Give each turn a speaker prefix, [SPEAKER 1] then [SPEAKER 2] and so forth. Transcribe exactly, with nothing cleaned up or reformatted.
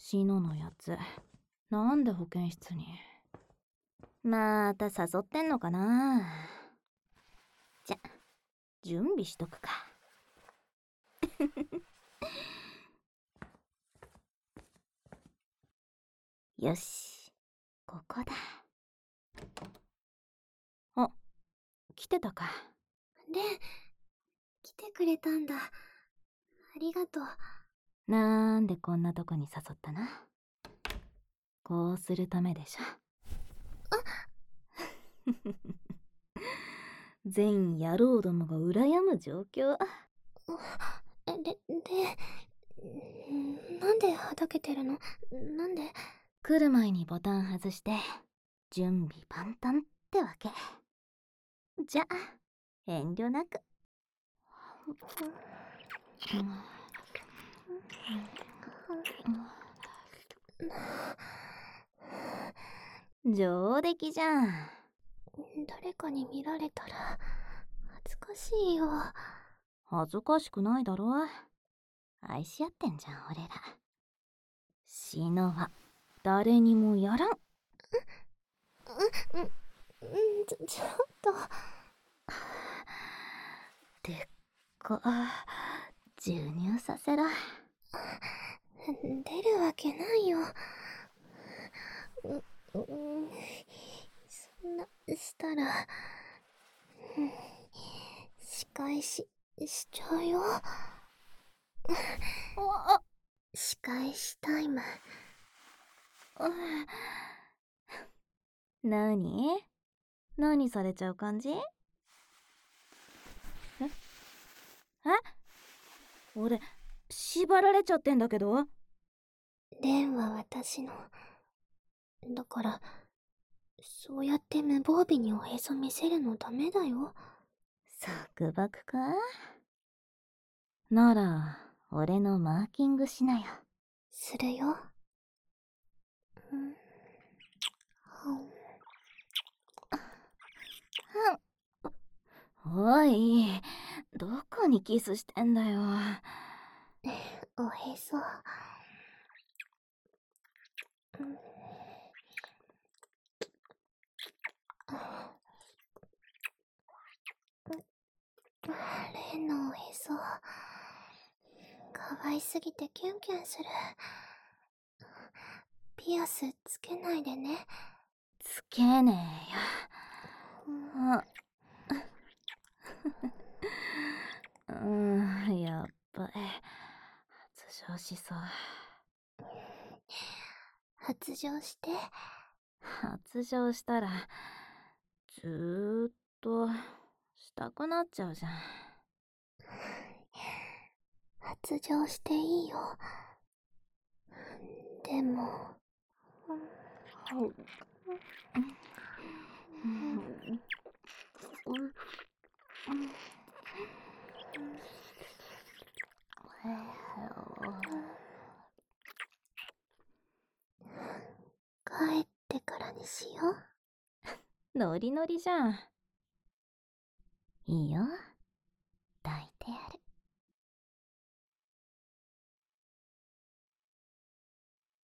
[SPEAKER 1] シノのやつ、なんで保健室に。また誘ってんのかな。じゃ、準備しとくか。よし、ここだ。あ、来てたか。
[SPEAKER 2] レン、来てくれたんだ。ありがとう。
[SPEAKER 1] なんでこんなとこに誘ったな。こうするためでしょ。全野郎どもが羨む状況。
[SPEAKER 2] え、で、で、なんではだけてるの？なんで？
[SPEAKER 1] 来る前にボタン外して準備万端ってわけ。じゃあ遠慮なく。上出来じゃん。
[SPEAKER 2] 誰かに見られたら恥ずかしいよ。
[SPEAKER 1] 恥ずかしくないだろ。愛し合ってんじゃん俺ら。シノは誰にもやらん。
[SPEAKER 2] う、うん、うん、ちょ、ちょっと。
[SPEAKER 1] でっか、授乳させろ。
[SPEAKER 2] 出るわけないよ。う、うん、そんな、したら、うん、仕返し、しちゃうよ。
[SPEAKER 1] あ、
[SPEAKER 2] 仕返しタイム。
[SPEAKER 1] なに何されちゃう感じ？ええ俺、縛られちゃってんだけど。
[SPEAKER 2] レンは私の。だから、そうやって無防備におへそ見せるのダメだよ。
[SPEAKER 1] 束縛か？なら、俺のマーキングしなよ。
[SPEAKER 2] するよ。うん。
[SPEAKER 1] おい、どこにキスしてんだよ。
[SPEAKER 2] おへそ。うん、レンのおへそ。可愛すぎてキュンキュンする。ピアスつけないでね。
[SPEAKER 1] つけねえよ。あうん、やっぱり発情しそう。
[SPEAKER 2] 発情して。
[SPEAKER 1] 発情したらずーっとしたくなっちゃうじゃん。
[SPEAKER 2] 発情していいよ。でも、帰ってからにしよう。
[SPEAKER 1] ノリノリじゃん。いいよ。